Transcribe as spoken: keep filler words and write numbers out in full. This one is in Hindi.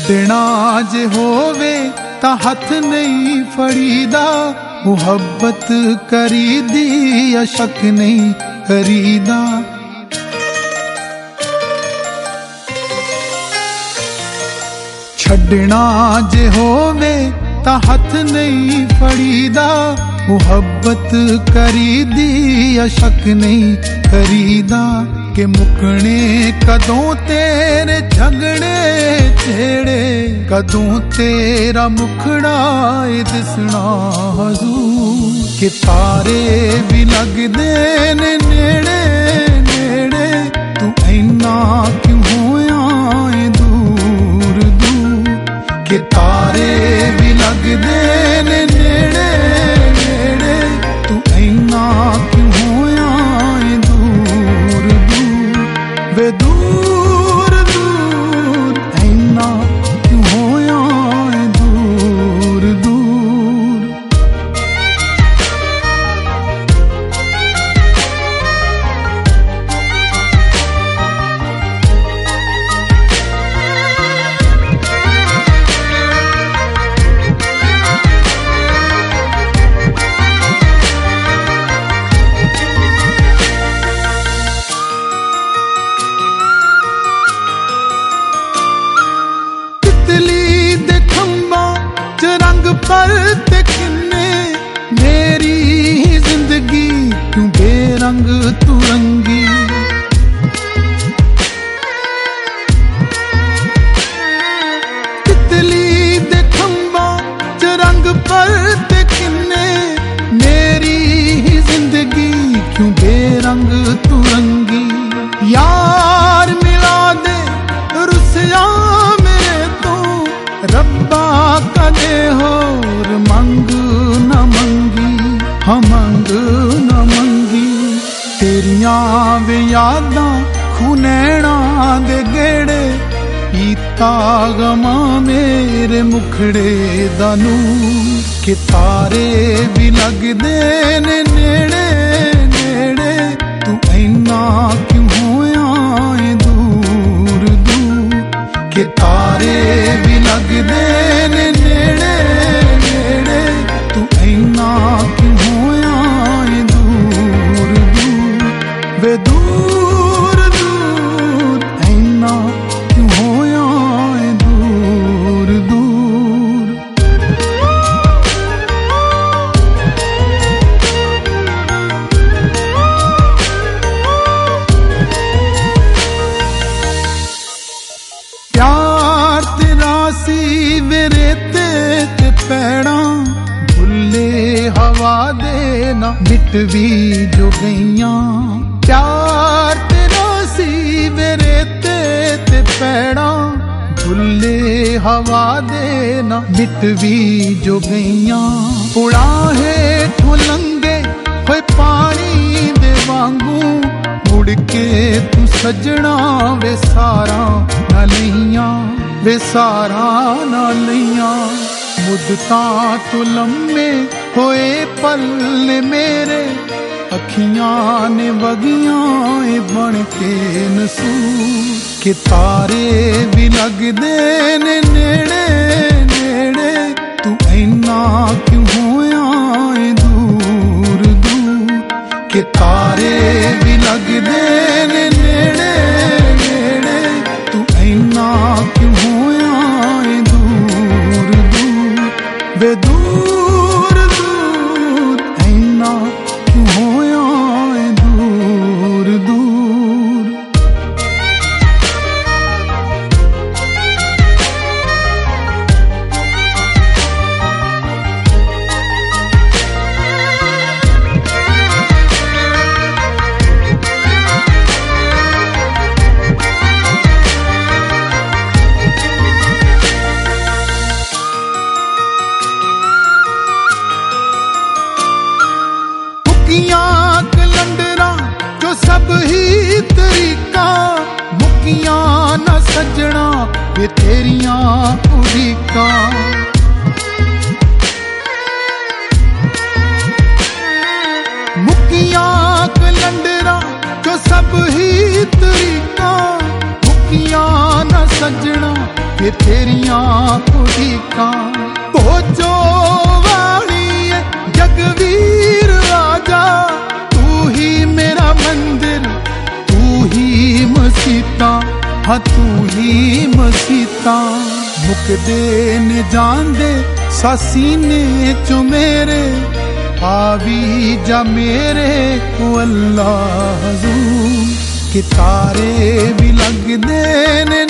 छड़ना जे होवे ता हथ नहीं फड़ीदा, मुहब्बत करीदी या शक नहीं करीदा। छड़ना जे होवे ता हथ नहीं फड़ीदा, मुहब्बत करीदी या शक नहीं करीदा। के मुकने कदों तेरे झगड़े छेड़े, कदों तेरा मुखड़ा दिसना हजूर। के तारे भी लगदे ने नेड़े नेड़े, तू ऐना क्यों होया है दूर दूर। के तारे भी लगदे ने नेड़े नेड़े, तू ऐना क्यों होया है दूर दूर। वे दूर दूर ऐना क्यों होया है दूर दूर। पर ते किन्ने मेरी जिंदगी क्यों बेरंग तू रंगी। तितली दे खंबा च रंग पर ते किन्ने मेरी जिंदगी क्यों बेरंग तू रंगी। यार मिला दे रुसिया मेरे तो रब्बा कदे होर मंग न मंगी, हाँ मंग न मंगी। तेरियां वे यादां खुनैना दे गेड़े, पीता गमा मेरे मुखड़े दा नूर। के तारे भी लगदे ने नेड़े नेड़े, तू ऐना क्यों होया है दूर दूर। के तारे भी लगदे ने नेड़े नेड़े, तू ऐना क्यों होया है दूर दूर। वे दूर दूर ऐना क्यों होया है दूर दूर। प्यार तेरा सी मेरे ते ते पैड़ा, भुले हवा दे ना मिट भी जो गईयां। प्यार तेरा सी मेरे ते ते पैड़ा, भुले हवा दे ना मिट भी जो गईयां। उड़ा हेठों लंगे होए पानी दे वांगू, मुड़ के तू सजना वे सारा ना लियां, वे सारा ना लियां। मुद्दतां तो लम्मे होए पल ने मेरे, अखियां ने वगियां बन के नसूर। के तारे भी लगदे ने नेड़े नेड़े, तू ऐना क्यों होया है दूर दूर। के तारे भी लगदे ने नेड़े नेड़े, तू ऐना क्यों होया है दूर दूर। वे दूर दूर ऐना क्यों होया है दूर दूर। मुकियां कलंडरा जो सब ही तरीका, मुकियां न सजना वे तेरियां उड़ीका। मुकियां कलंडरा जो सब ही तरीका, मुकियां न सजना वे तेरियां उड़ीकां। भोजो वाली जगवीर आजा, तू ही मेरा मंदिर, तू ही मसीता, हाँ तू ही मसीता। मुकदे ने जांदे सासीने चो मेरे, आवी जा मेरे को अल्लाह हजूर। कि तारे भी लगदे ने